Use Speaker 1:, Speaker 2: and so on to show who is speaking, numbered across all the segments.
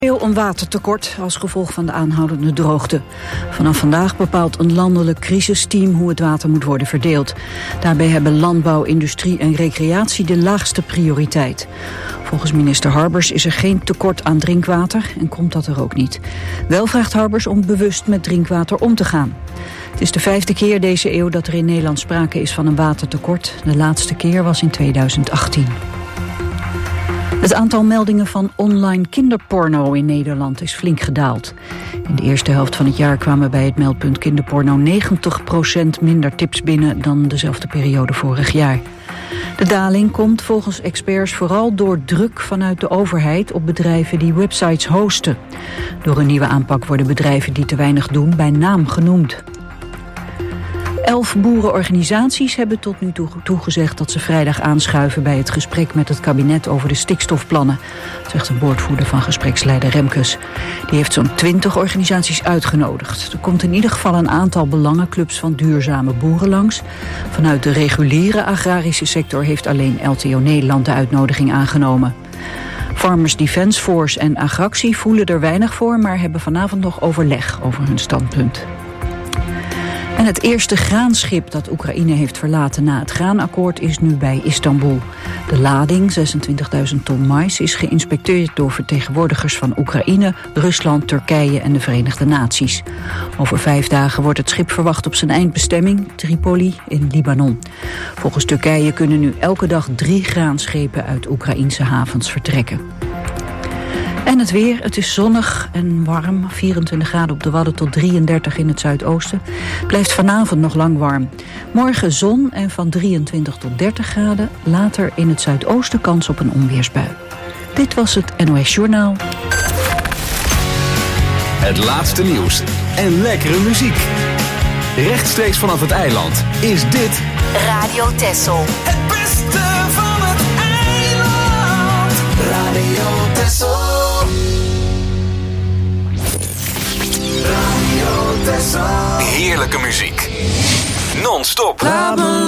Speaker 1: Een watertekort als gevolg van de aanhoudende droogte. Vanaf vandaag bepaalt een landelijk crisisteam hoe het water moet worden verdeeld. Daarbij hebben landbouw, industrie en recreatie de laagste prioriteit. Volgens minister Harbers is er geen tekort aan drinkwater en komt dat er ook niet. Wel vraagt Harbers om bewust met drinkwater om te gaan. Het is de 5e keer deze eeuw dat er in Nederland sprake is van een watertekort. De laatste keer was in 2018. Het aantal meldingen van online kinderporno in Nederland is flink gedaald. In de eerste helft van het jaar kwamen bij het meldpunt kinderporno 90% minder tips binnen dan dezelfde periode vorig jaar. De daling komt volgens experts vooral door druk vanuit de overheid op bedrijven die websites hosten. Door een nieuwe aanpak worden bedrijven die te weinig doen bij naam genoemd. 11 boerenorganisaties hebben tot nu toe toegezegd dat ze vrijdag aanschuiven bij het gesprek met het kabinet over de stikstofplannen, zegt een woordvoerder van gespreksleider Remkes. Die heeft zo'n 20 organisaties uitgenodigd. Er komt in ieder geval een aantal belangenclubs van duurzame boeren langs. Vanuit de reguliere agrarische sector heeft alleen LTO Nederland de uitnodiging aangenomen. Farmers Defence Force en Agractie voelen er weinig voor, maar hebben vanavond nog overleg over hun standpunt. En het eerste graanschip dat Oekraïne heeft verlaten na het graanakkoord is nu bij Istanbul. De lading, 26.000 ton mais, is geïnspecteerd door vertegenwoordigers van Oekraïne, Rusland, Turkije en de Verenigde Naties. Over 5 dagen wordt het schip verwacht op zijn eindbestemming, Tripoli in Libanon. Volgens Turkije kunnen nu elke dag 3 graanschepen uit Oekraïnse havens vertrekken. En het weer, het is zonnig en warm, 24 graden op de Wadden tot 33 in het zuidoosten. Blijft vanavond nog lang warm. Morgen zon en van 23 tot 30 graden, later in het zuidoosten kans op een onweersbui. Dit was het NOS Journaal.
Speaker 2: Het laatste nieuws en lekkere muziek. Rechtstreeks vanaf het eiland is dit
Speaker 3: Radio Texel.
Speaker 4: Het beste van het eiland. Radio Texel.
Speaker 2: heerlijke muziek. Non-stop.
Speaker 4: Laat me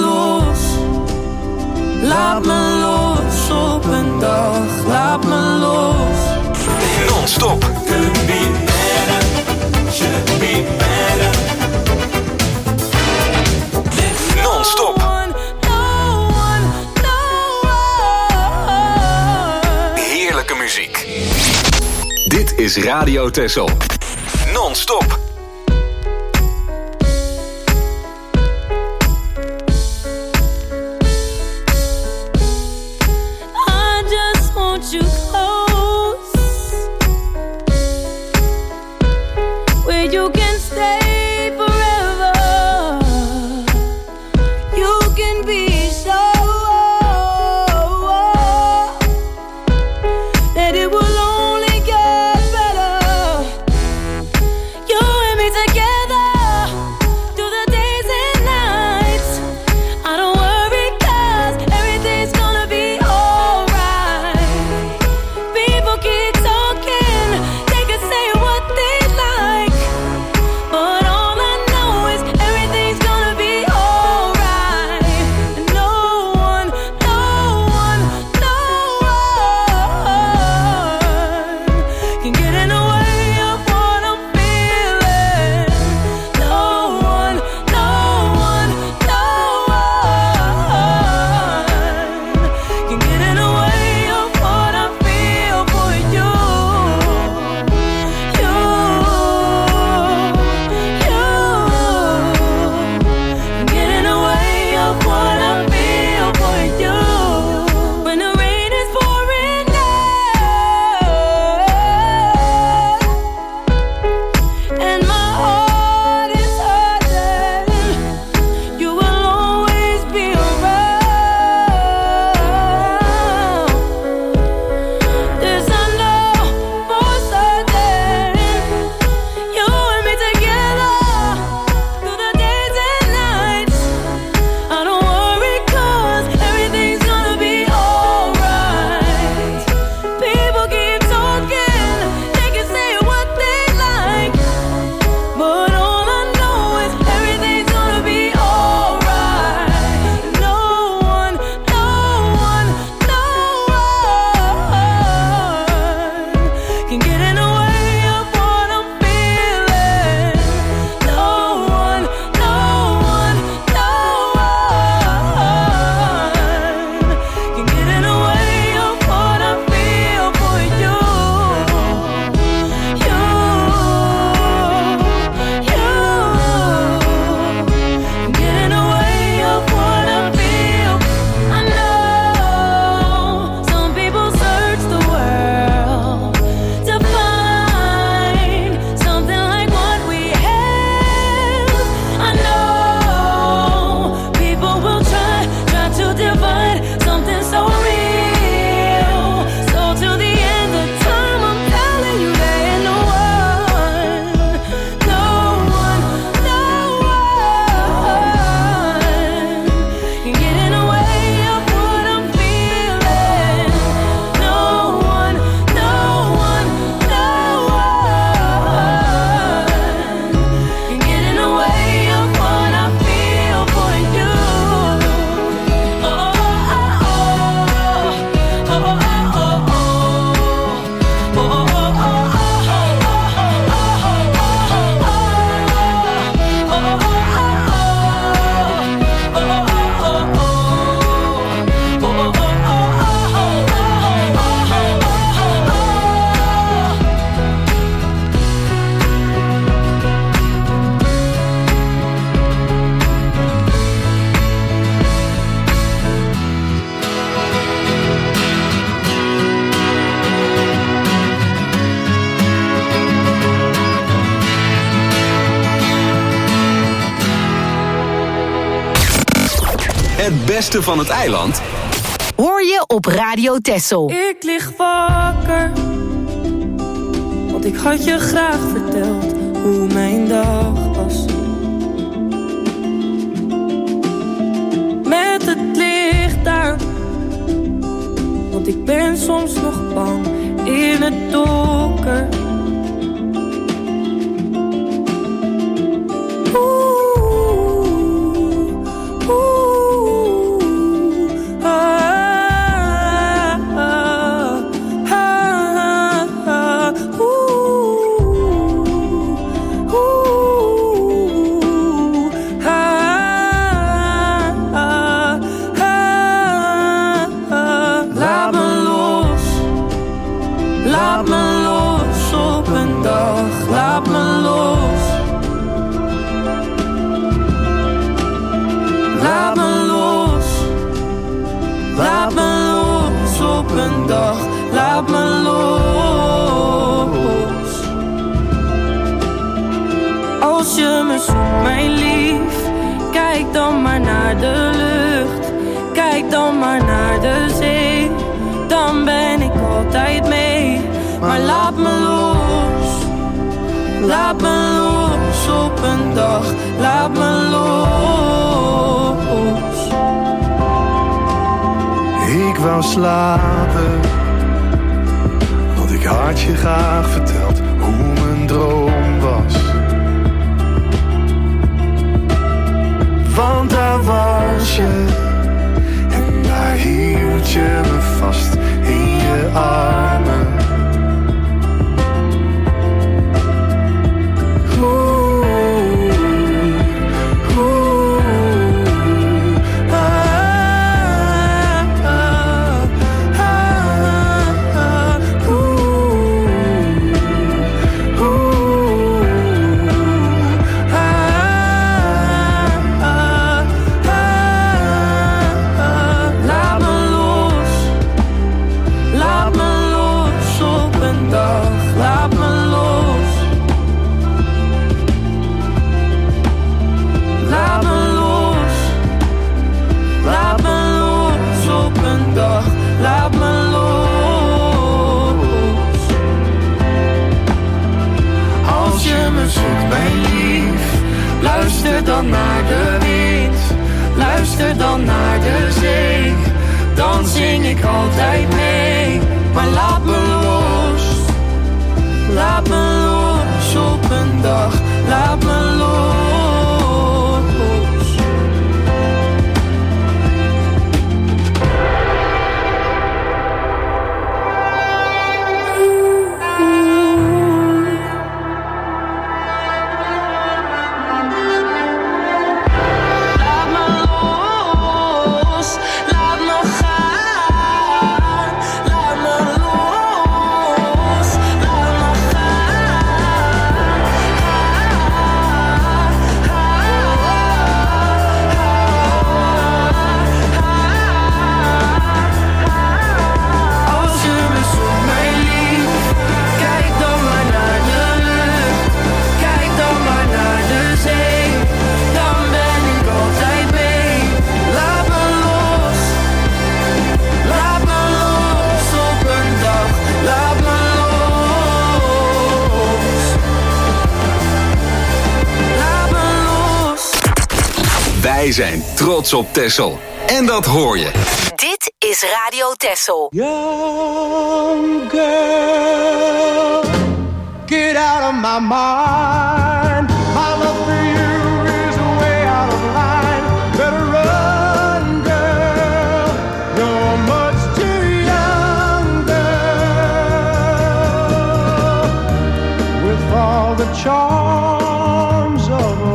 Speaker 4: los op een dag. Laat me los.
Speaker 2: Non-stop.
Speaker 4: Could be better, should be better.
Speaker 2: Non-stop. Heerlijke muziek. Dit is Radio Texel. Non-stop.
Speaker 5: You close, where you can stay forever. You can be sure that it will only get better. You
Speaker 2: Het beste van het eiland
Speaker 3: hoor je op Radio Texel.
Speaker 4: Ik lig wakker, want ik had je graag verteld hoe mijn dag was. Met het licht uit, want ik ben soms nog bang in het donker. Laat me los. Als je me zoekt, mijn lief, kijk dan maar naar de lucht. Kijk dan maar naar de zee. Dan ben ik altijd mee. Maar laat me los. Laat me los op een dag. Laat me los.
Speaker 6: Ik wou slapen, want ik had je graag verteld hoe mijn droom was. Want daar was je, en daar hield je me vast in je armen.
Speaker 4: Luister dan naar de wind, luister dan naar de zee. Dan zing ik altijd mee, maar laat me los. Laat me los op een dag, laat me los.
Speaker 2: Wij zijn trots op Texel. En dat hoor je.
Speaker 3: Dit is Radio Texel.
Speaker 7: Young girl, get out of my mind. My love for you is way out of line. Better run, girl. You're much too young, girl. With all the charms of a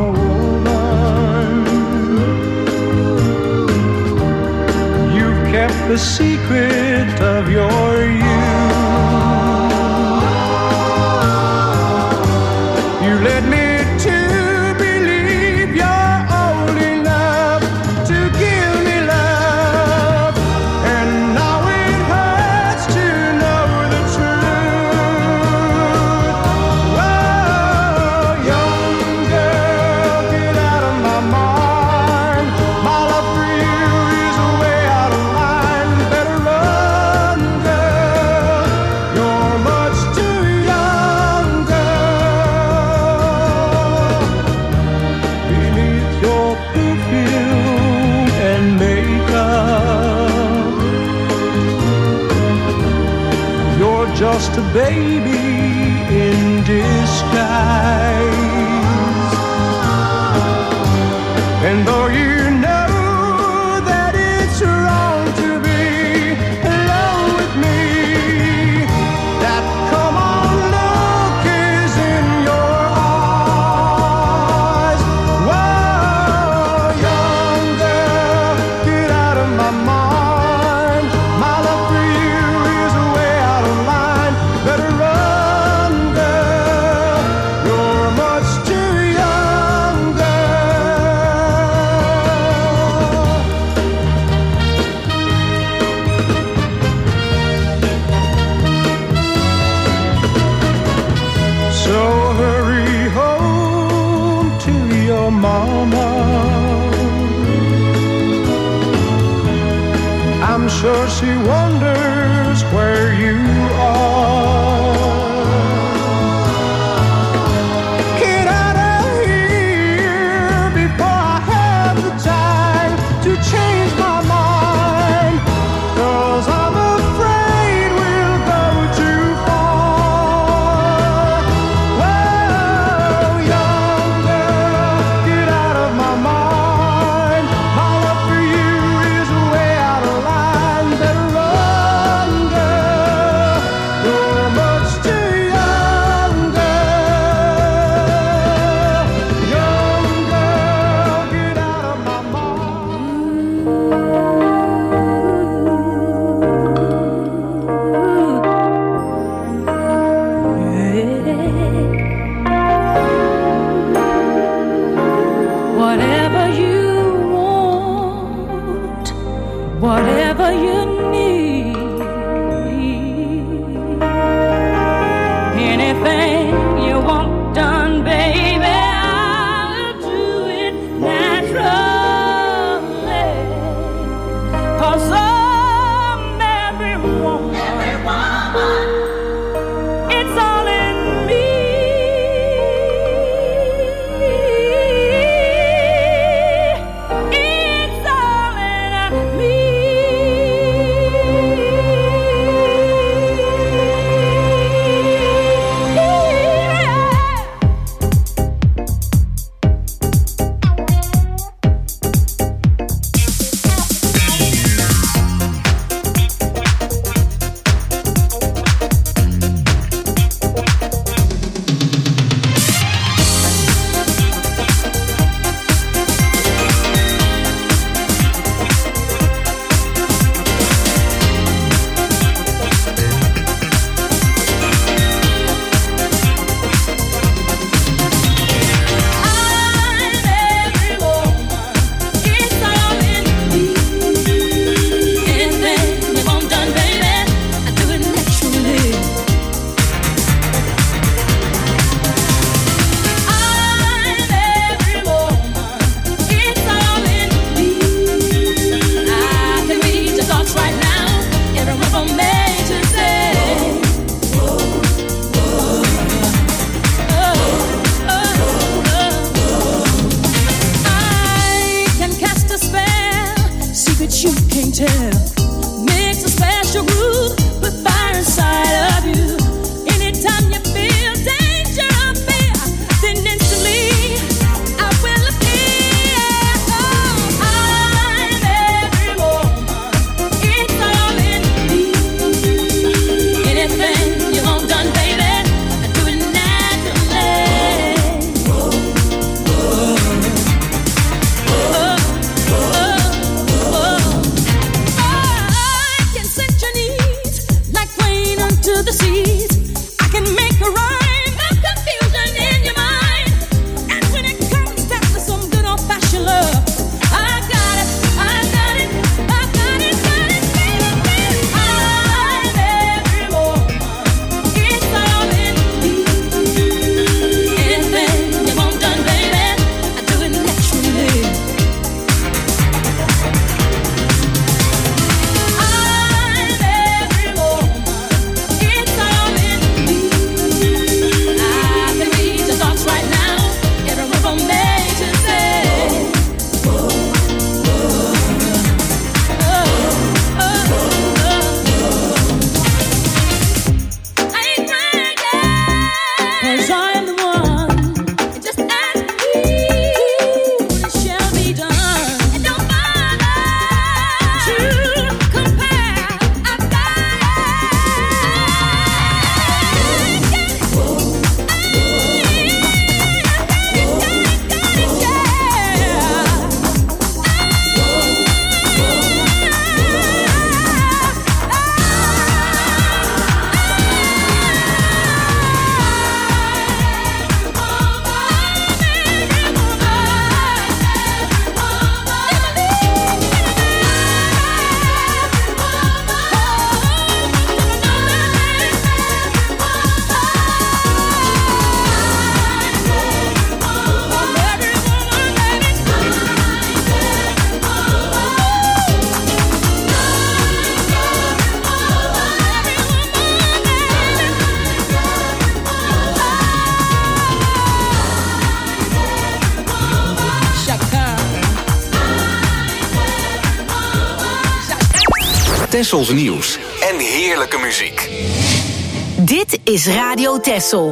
Speaker 7: kept the secret of your youth. You led me to believe you're old enough to give me love, and now it hurts to know the truth. Oh, young girl, get out of my mind. My love for you in disguise. And though you know that it's wrong to be alone with me, that come on look is in your eyes. Whoa, young girl, get out of my mind. My love for you is way out of line. Better run, girl, you're much too young, girl. So hurry home to your mama. I'm sure she wonders where you are. Get out of here before I have the time to change my mind, 'cause I'm afraid we'll go too far. Whoa, young girl, get out of my mind. My love for you is way out of line. Better run, girl, you're much too young, girl. Young girl, get out of my
Speaker 5: Whatever you want, whatever you need, anything you want done, baby, I'll do it naturally. 'Cause every woman, it's all in me. It's all in me.
Speaker 2: Tessels nieuws en heerlijke muziek.
Speaker 3: Dit is Radio Tessel.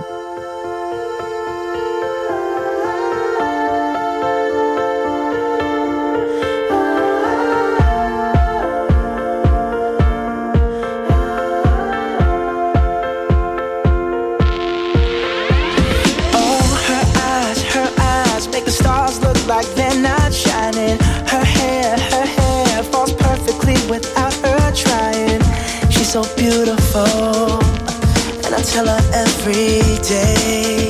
Speaker 8: Like they're not shining. Her hair falls perfectly without her trying. She's so beautiful, and I tell her every day.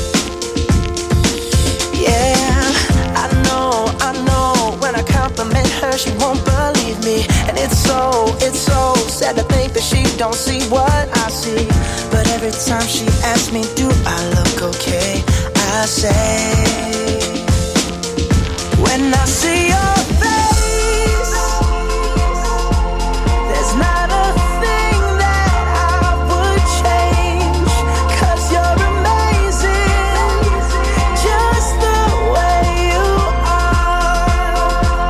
Speaker 8: Yeah, I know. When I compliment her, she won't believe me, and it's so sad to think that she don't see what I see. But every time she asks me, do I look okay? I say, when I see your face, there's not a thing that I would change, 'cause you're amazing, just the way you are.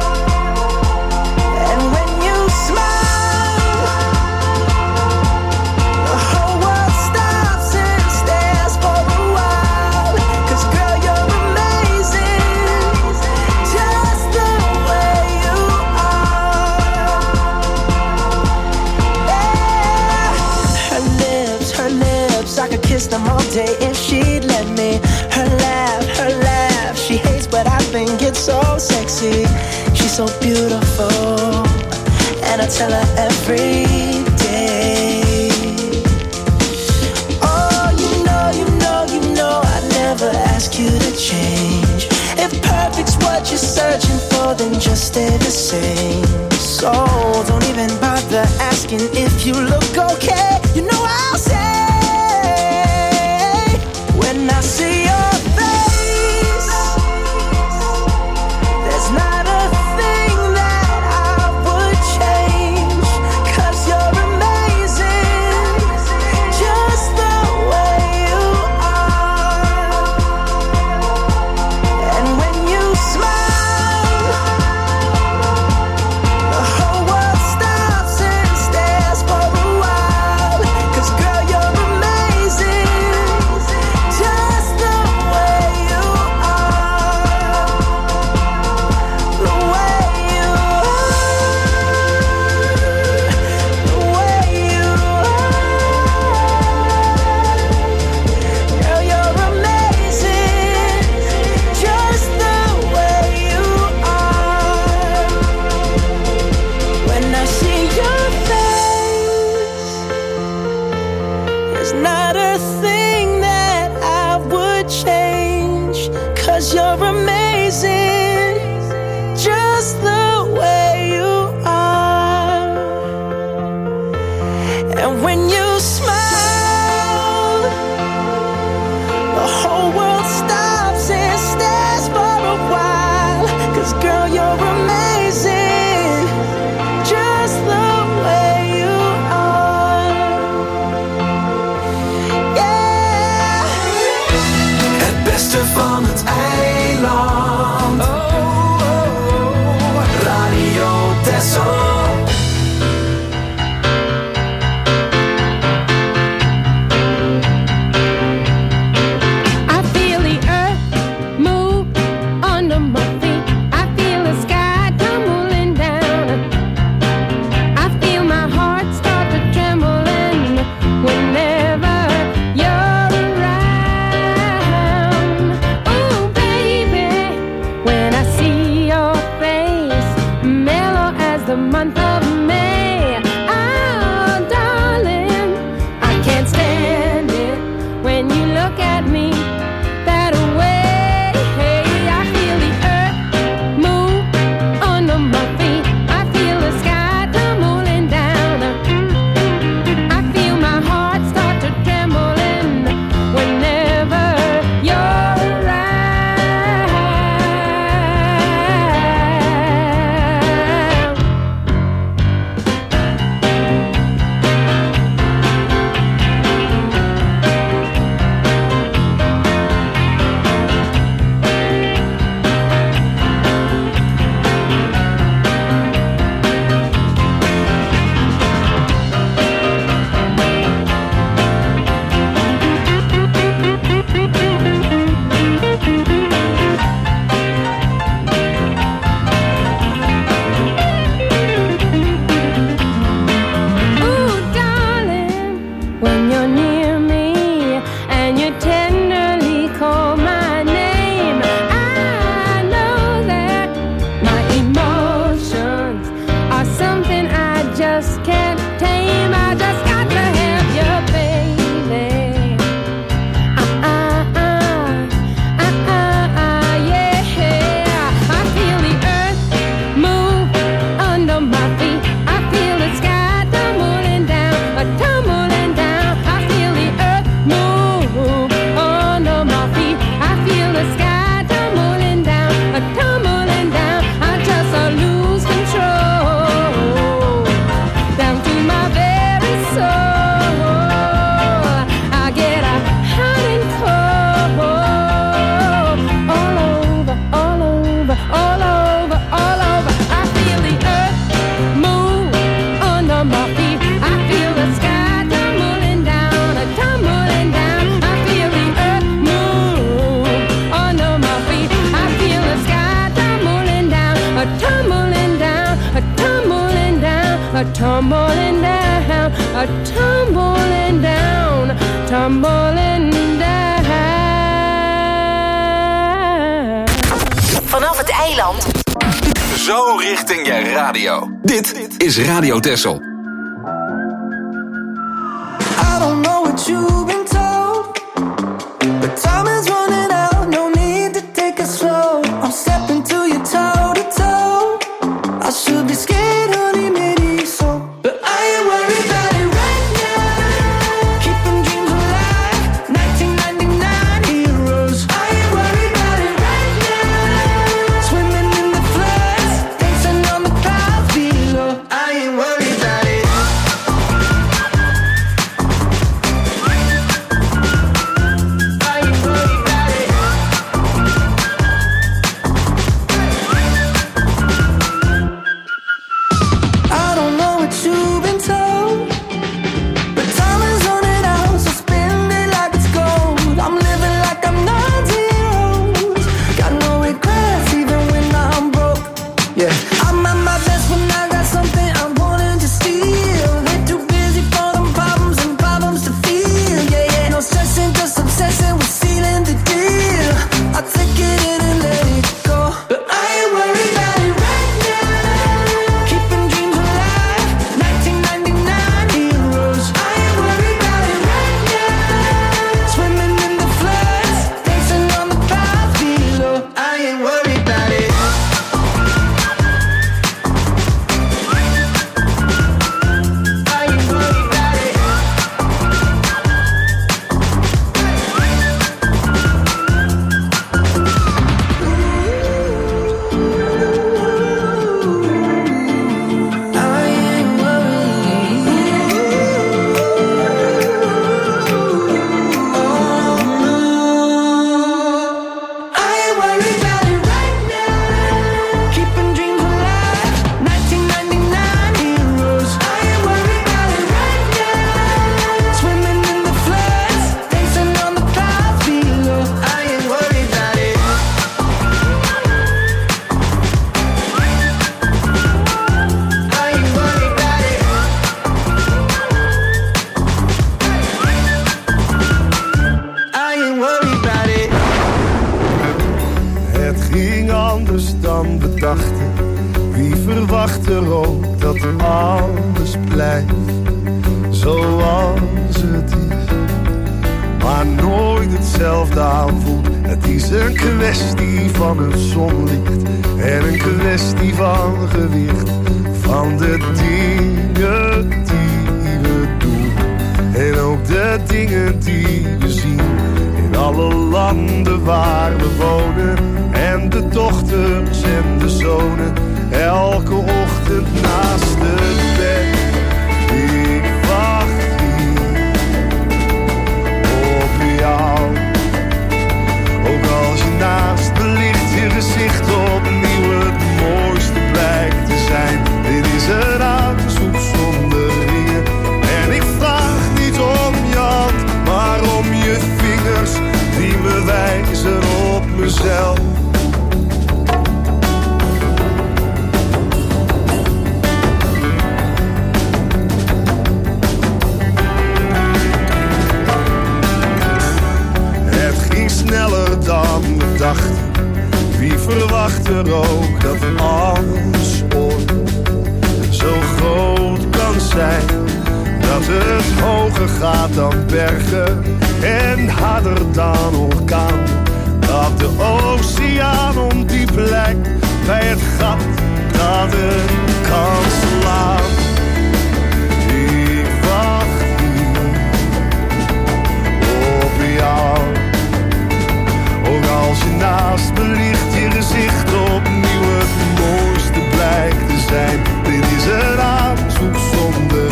Speaker 8: And when you smile, the whole world stops and stares for a while, 'cause girl, you're amazing, just the way you are. Yeah. Her lips, I could kiss them all day if she'd let me. Her laugh, she hates but I think it's so sexy. She's so beautiful, and I tell her every day. Oh, you know I never ask you to change. If perfect's what you're searching for, then just stay the same. So don't even bother asking if you look okay. You know I'll say, when I see your face, there's not a thing that I would change, 'cause you're amazing, just the way you are. And when you smile, the whole world stops and stares for a while, 'cause girl, you're amazing, just the way you are. The way you are, the way you are. Girl, you're amazing, just the way you are. When I see your face, there's not a thing that I would change, 'cause you're amazing, just the way you are. And when you smile, the whole world stops and stares for a while, 'cause girl, you're amazing, just the way you are. Yeah.
Speaker 2: Het beste van het eiland. Radio Tessel.
Speaker 5: I feel the earth move under my feet. I feel the sky tumbling down. I feel my heart start to trembling whenever you're around. Oh, baby, when I see your face, mellow as the month of May. Oh, darling, I can't stand it when you look at me that way. I feel the earth move under my feet. I feel the sky tumbling down. I feel my heart start to trembling whenever you're around. tumbling down, tumbling down, tumbling down.
Speaker 3: Vanaf het eiland.
Speaker 2: Zo richting je radio. Dit is Radio Texel.
Speaker 8: I don't know what you've been told, but time is running out, no need to take it slow. I'm stepping to you toe to toe. I should be scared, honey, maybe so, but I ain't worried about it right now. Keeping dreams alive, 1999 heroes. I ain't worried about it right now. Swimming in the floods, dancing on the clouds below. I ain't worried about it.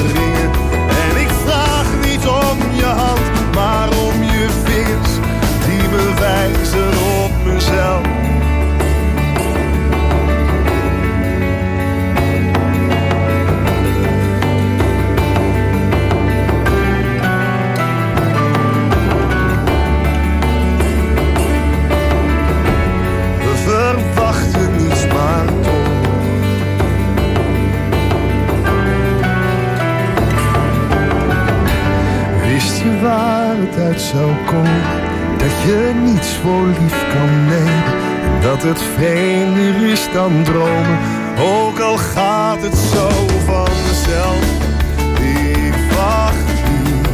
Speaker 6: Maar om je vingers uit zou komen, dat je niets voor lief kan nemen, en dat het vreemder is dan dromen, ook al gaat het zo vanzelf. Ik wacht hier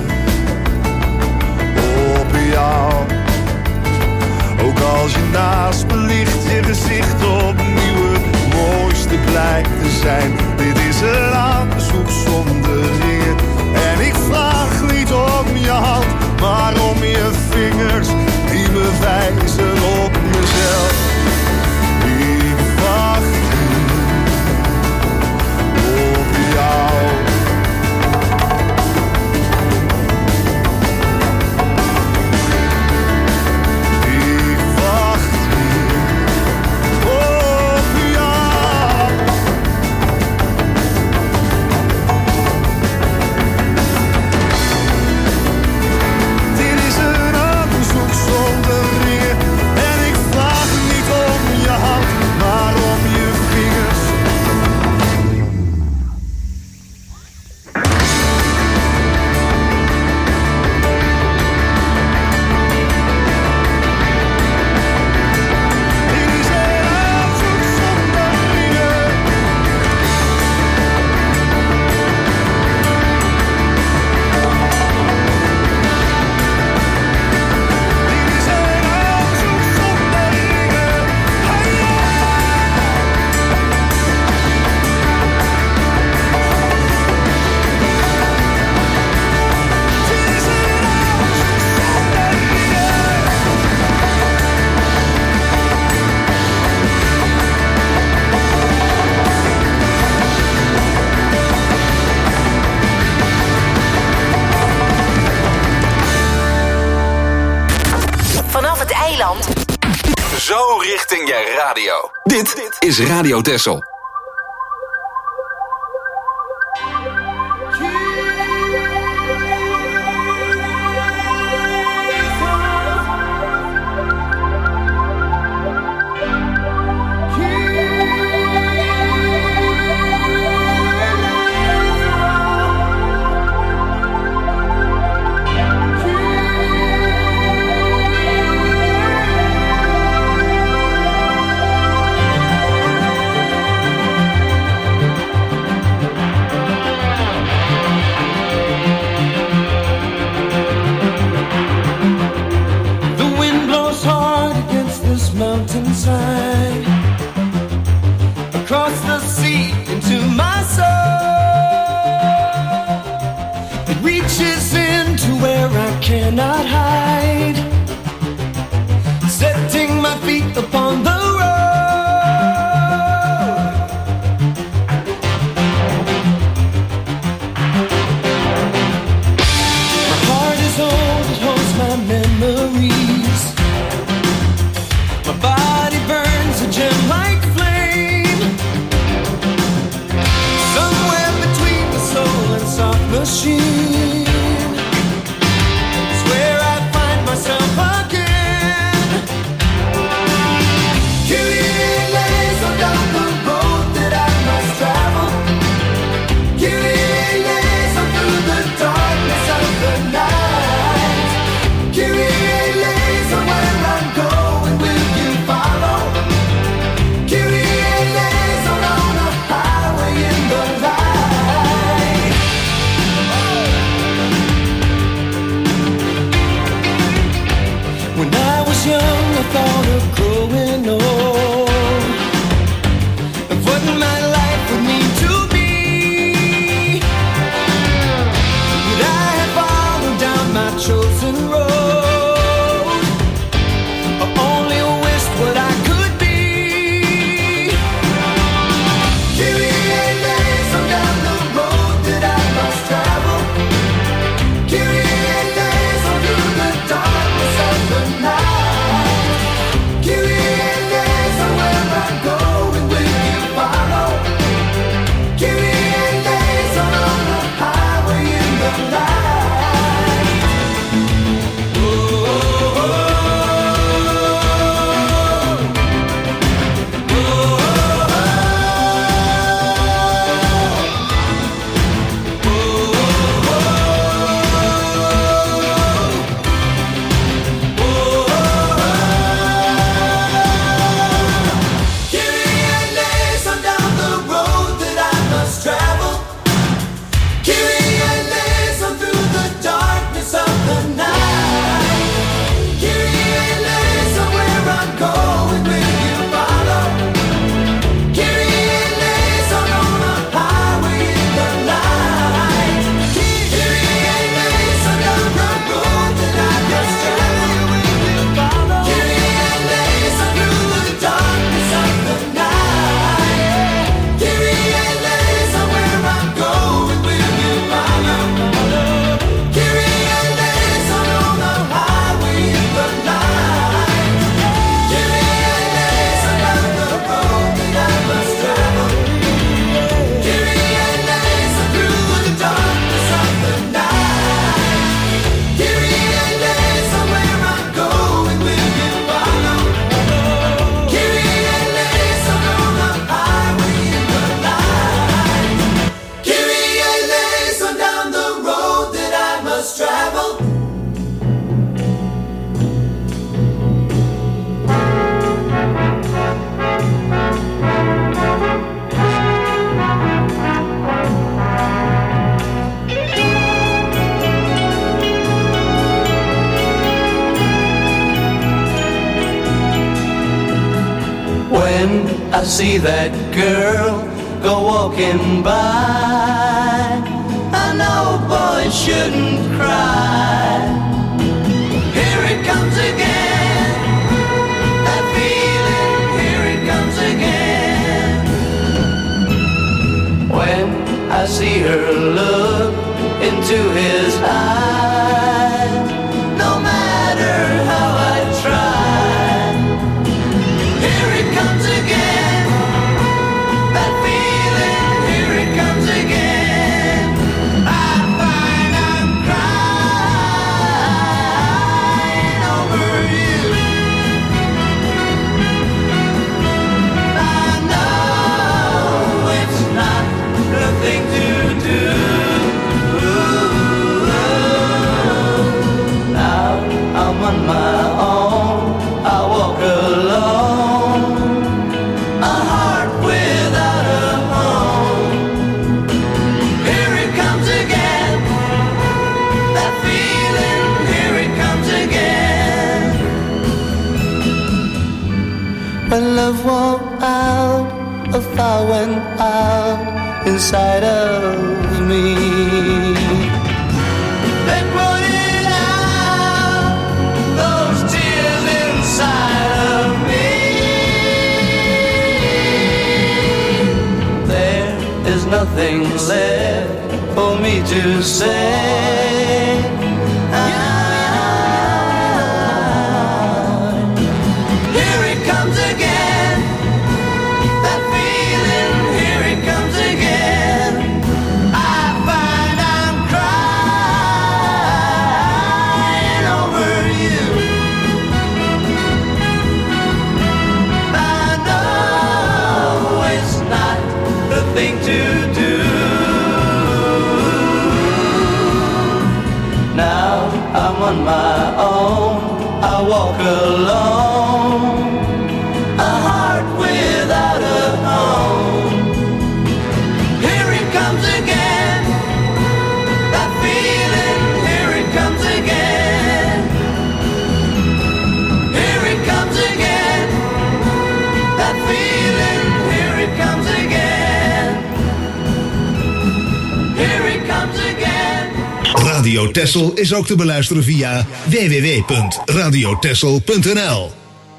Speaker 6: op jou, ook als je naast me ligt, je gezicht opnieuw het mooiste blijkt te zijn. Dit is een aanzoek zonder eer, en ik vraag niet om je hand, maar om je vingers die me wijzen op mezelf. Ik wacht op jou. Ik wacht op jou. Dit is een aanzoek zonder ringen, en ik vraag niet om je hand, maar om je vingers. Dit is een aanzoek zonder ringen. Dit is een aanzoek zonder ringen. Hey, dit is een aanzoek zonder ringen.
Speaker 3: Vanaf het eiland.
Speaker 2: Zo richting je radio. Dit is Radio Texel.
Speaker 9: The wind blows hard against this mountainside, across the sea into my soul. It reaches into where I cannot hide, setting my feet upon the road. My heart is old, it holds my memories. My body burns a gem like flame, somewhere between the soul and soft machine. It's where I find myself again. Kyrie eleison, down the road that I must travel. Kyrie eleison, through the darkness of the night. Kyrie eleison, where I'm going, will you follow? Kyrie eleison, on a highway in the light. When I was young, I thought of growing old, of what my life would need to be. But I have followed down my chosen road, I only wished what I could be. Kyrie eleison, down the road that I must travel. Kyrie eleison, through the darkness of the night. Kyrie eleison, where I'm going, will you follow? Kyrie eleison, on the highway in the light. When I see that girl go walking by, I know boys shouldn't cry. Here it comes again, that feeling, here it comes again. When I see her look into his eyes, no matter how I try, here it comes again, that feeling, here it comes again. I find I'm crying over you. I know it's not the thing to do. Now I'm on my own, I walk alone, a heart without a home. Here it comes again, that feeling, here it comes again. When love won't out, a fire went out inside of me. They put it out, those tears inside of me. There is nothing left for me to say. Here it comes again, that feeling, here it comes again. I find I'm crying over you. I know it's not the thing to do. Now I'm on my own, I walk alone, a heart without a home. Here it comes again, that feeling, here it comes again. Here it comes again, that feeling, here it comes again. Here it comes again.
Speaker 10: Radio Texel is ook te beluisteren via www.radiotexel.nl.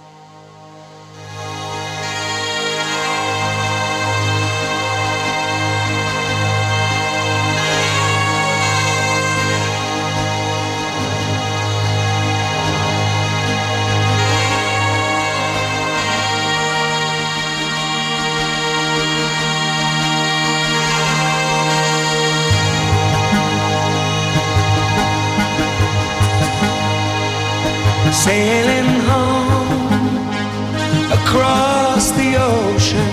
Speaker 9: Sailing home across the ocean,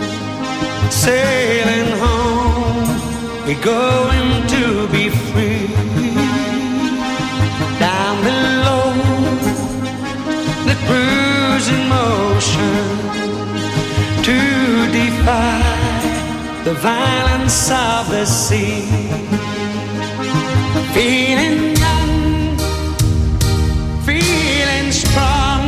Speaker 9: sailing home, we're going to be free. Down below, the cruising motion, to defy the violence of the sea. Feeling young, feeling strong,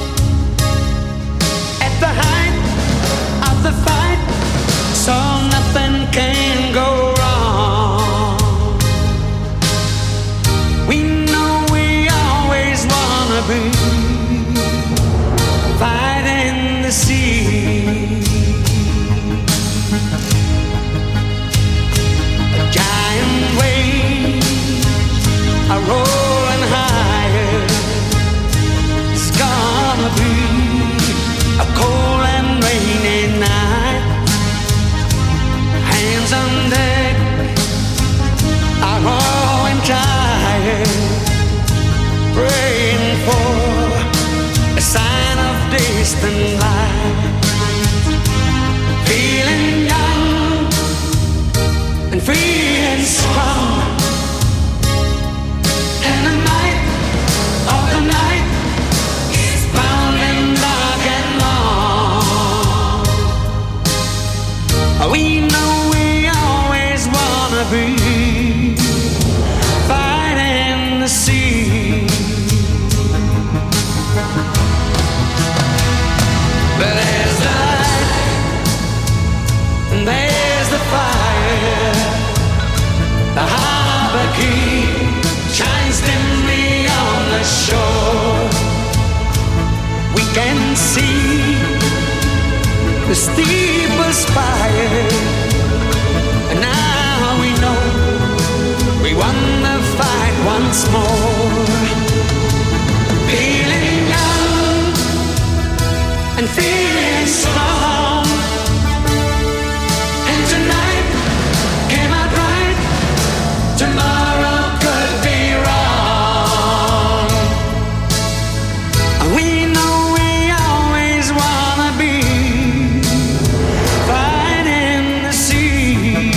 Speaker 9: at the height of the fight, so nothing can go wrong. We know we always wanna be fighting the sea. A giant wave are rolling higher. It's gonna be a cold and rainy night. Hands on deck are growing tired, praying for a sign of distant light. Feeling young and feeling strong, and the night of the night is bounding dark and long. We know we always wanna be fighting the sea. But as the The harbor key shines dimly on the shore. We can see the steeple spire, and now we know we won the fight once more. Feeling young and feeling strong, and tonight came out right. Tomorrow could be wrong. We know we always wanna be fighting the sea.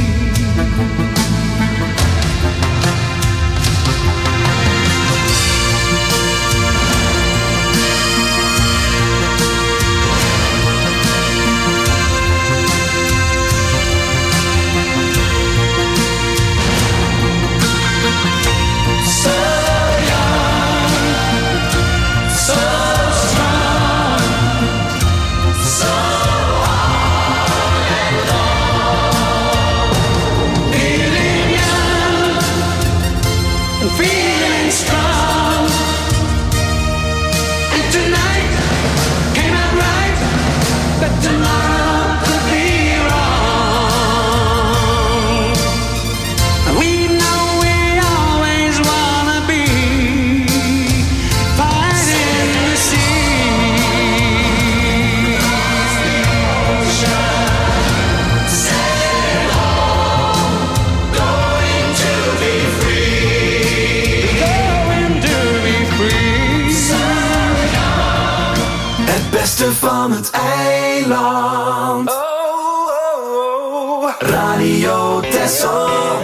Speaker 9: Feeling strong, and tonight came out right, but tomorrow could be wrong. We know we always wanna be fighting the sea. Sail home, going to be free. Het beste van het eiland. Radio Texel.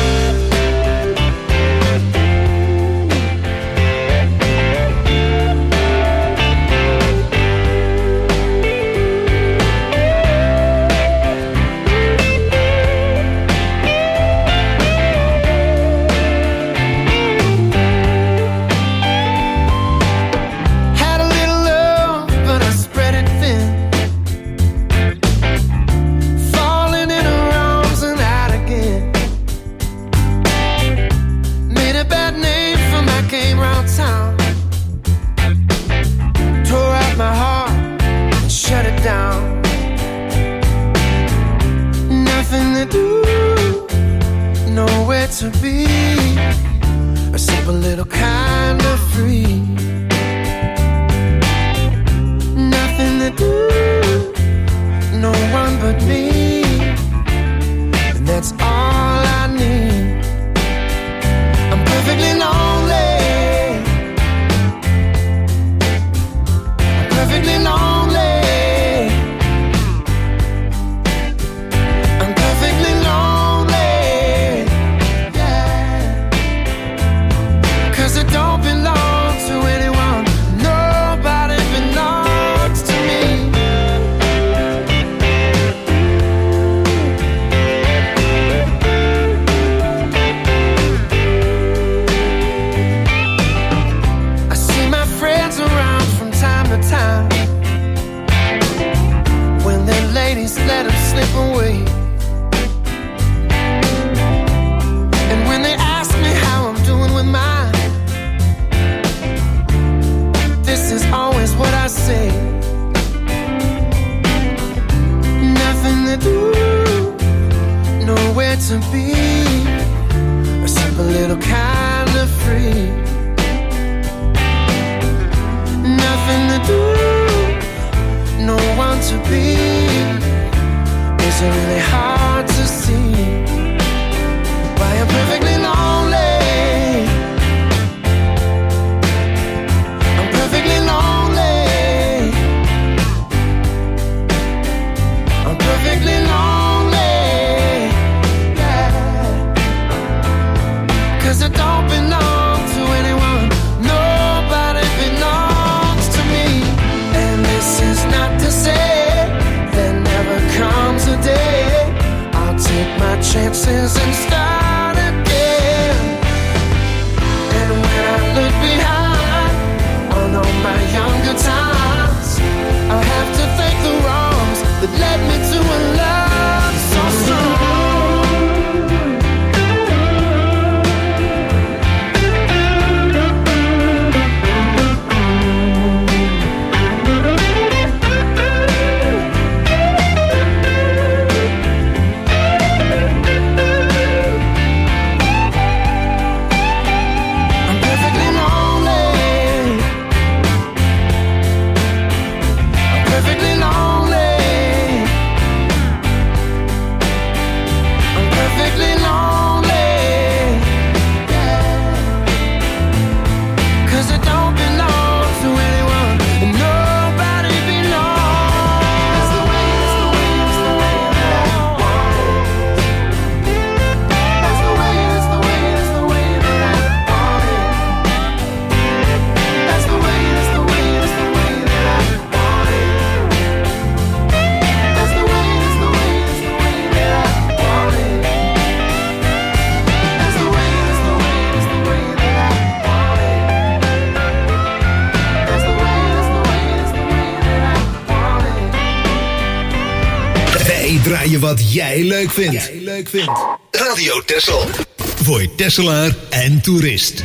Speaker 9: To be a simple little kind of free. Nothing to do, no one but me, and that's all I need. I'm perfectly lonely, I'm perfectly lonely. I'm perfectly lonely. Don't belong to anyone, nobody belongs to me. I see my friends around from time to time. When their ladies let them slip away, and when they ask me how I'm doing with mine, this is always what I say. Nothing to do, nowhere to be, a simple little kind of free. Nothing to do, no one to be. Is it really hard to see why I'm perfectly lonely? I don't belong to anyone, nobody belongs to me. And this is not to say there never comes a day I'll take my chances and start again. And when I look behind on all my younger times, I'll have to thank the wrongs that led me to a love so strong.
Speaker 10: en draai je wat jij leuk vindt. Radio Texel. Voor Tesselaar en toerist.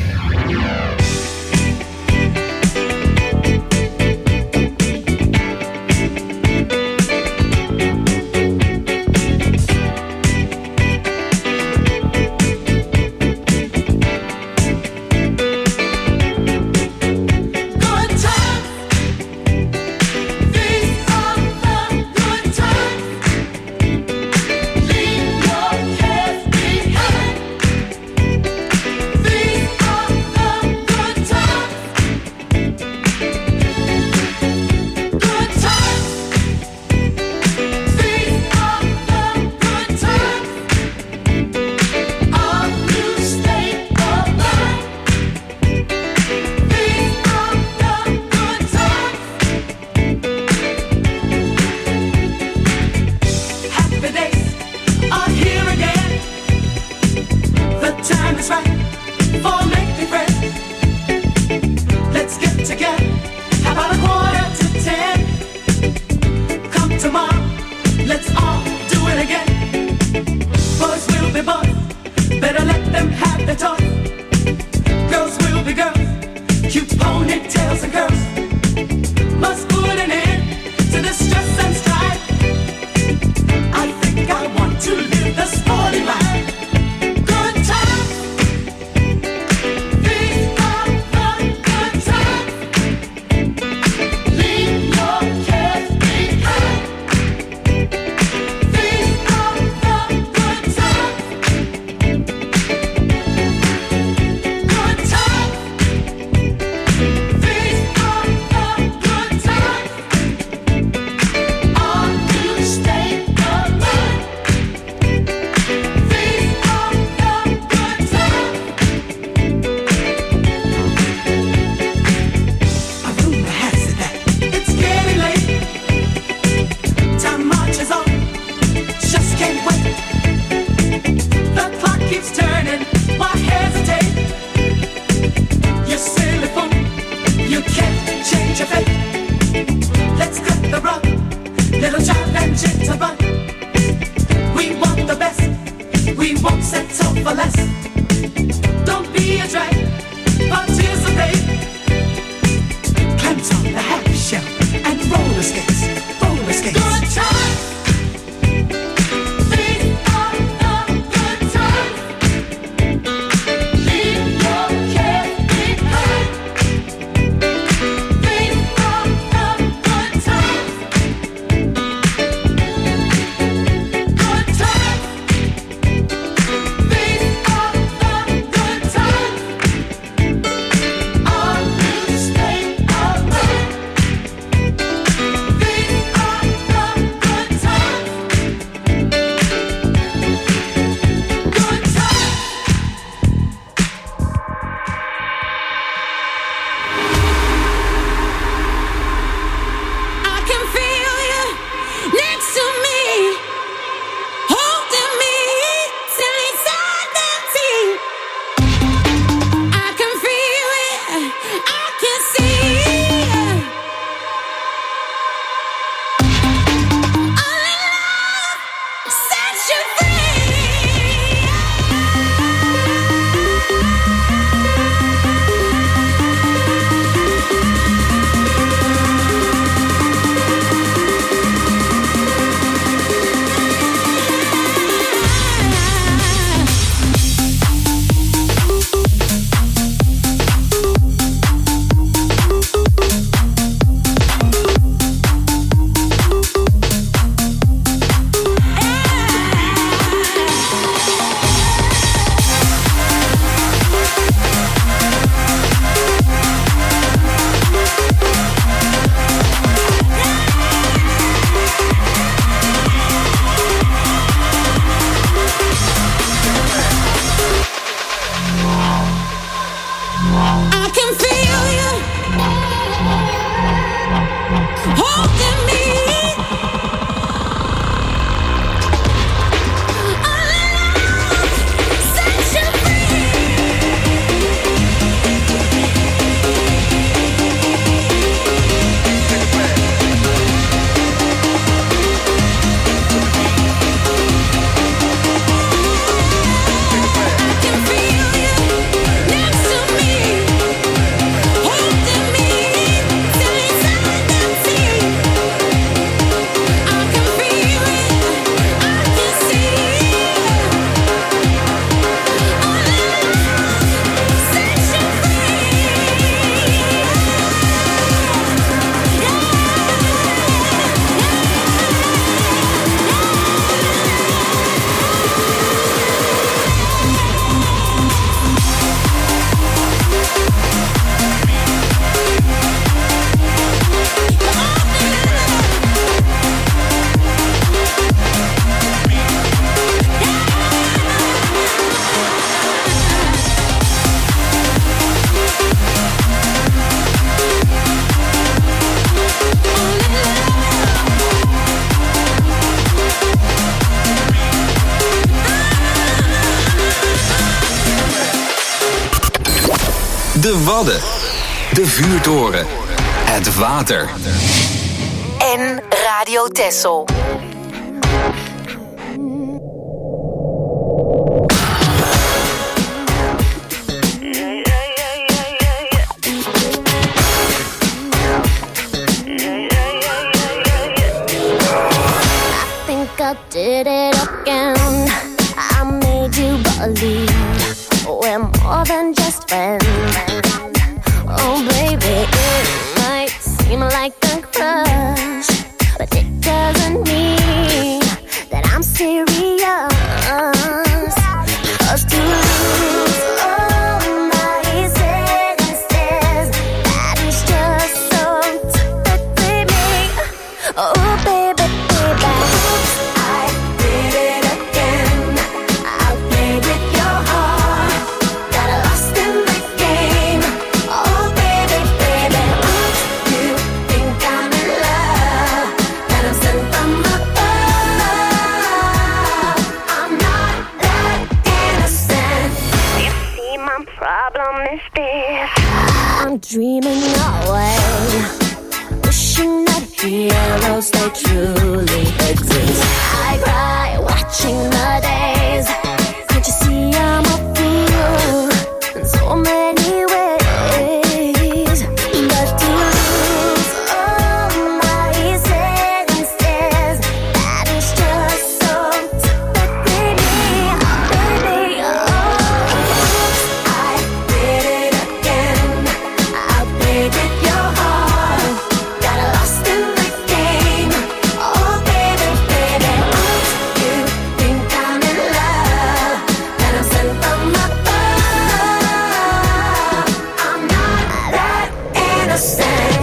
Speaker 2: Wadden, de vuurtoren, het water.
Speaker 3: En Radio Texel.
Speaker 5: I did it again. I made you believe we're more than just friends. Oh baby, it might seem like a crush, but it doesn't mean that I'm serious. 'Cause to lose all my senses, that is just so typically me. Oh baby, baby. I'm dreaming away, wishing that heroes they truly exist. I cry watching the days. Can't you see I'm a fool in so many ways? But to lose all my senses, that is just so typically me, baby. Oh, I did it again. I played with your heart, got lost in the game. Oh baby, baby, you think I'm in love, that I'm sent from above. I'm not that innocent.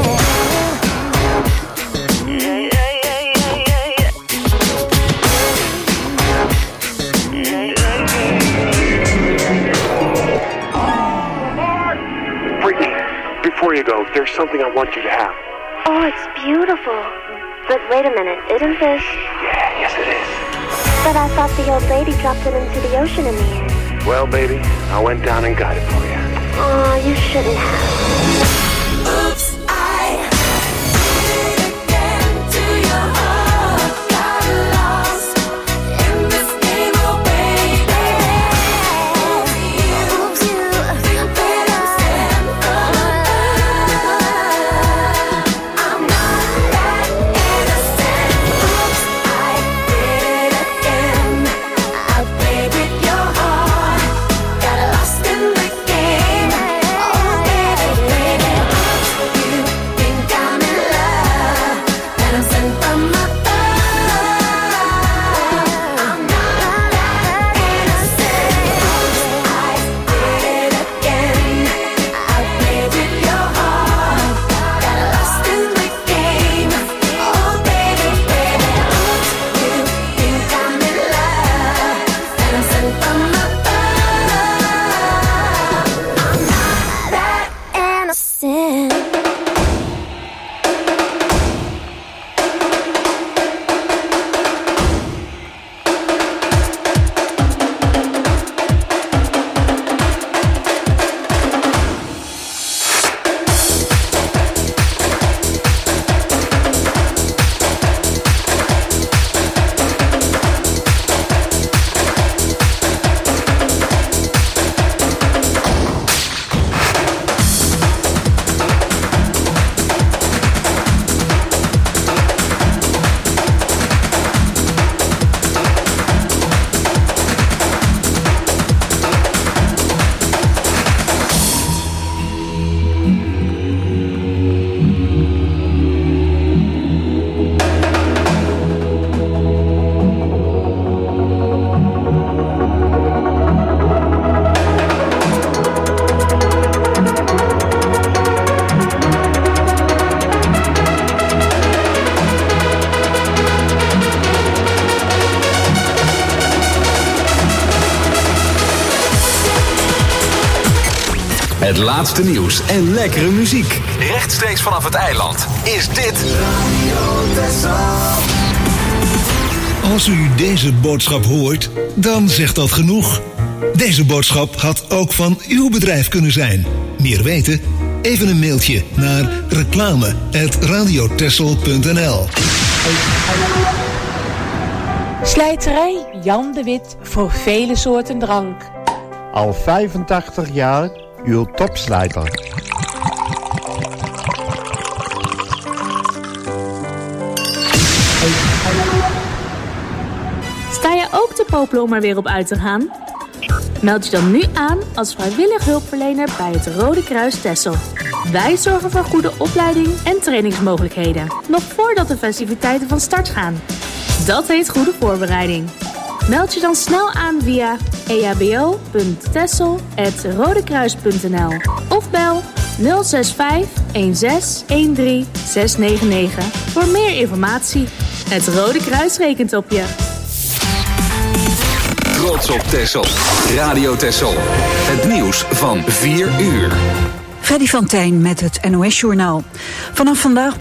Speaker 11: Brittany, before you go, there's something I want you to have.
Speaker 5: Oh, it's beautiful. But wait a minute, isn't this?
Speaker 11: Yeah, yes it is.
Speaker 5: But I thought the old lady dropped it into the ocean in the end.
Speaker 11: Well, baby, I went down and got it for you.
Speaker 5: Oh, you shouldn't have. Oops, I did it again to your heart. Got lost in this game, oh baby. Oops, you think that I'm sent from above. I'm not that innocent. Oops, I did it again. I played with your heart, got lost in the game. Oh baby, baby, you think I'm in love, that I'm sent from above. I'm not that innocent. I did it again. I played with your heart, got lost in the game. Oh baby, baby, you think I'm in love, that I'm sent from above. I'm not that innocent.
Speaker 2: Het laatste nieuws en lekkere muziek. Rechtstreeks vanaf het eiland is dit
Speaker 10: Als u deze boodschap hoort, dan zegt dat genoeg. Deze boodschap had ook van uw bedrijf kunnen zijn. Meer weten? Even een mailtje naar reclame@radiotessel.nl.
Speaker 12: Slijterij Jan de Wit voor vele soorten drank.
Speaker 13: Al 85 jaar uw topslijter.
Speaker 14: Sta je ook te popelen om er weer op uit te gaan? Meld je dan nu aan als vrijwillig hulpverlener bij het Rode Kruis Texel. Wij zorgen voor goede opleiding en trainingsmogelijkheden, nog voordat de festiviteiten van start gaan. Dat heet goede voorbereiding. Meld je dan snel aan via ehbo.texel@rodekruis.nl of bel 065 16 13 699 voor meer informatie. Het Rode Kruis rekent op je.
Speaker 2: Trots op Texel. Radio Texel. Het nieuws van 4 uur.
Speaker 1: Freddy van Tijn met het NOS-journaal. Vanaf vandaag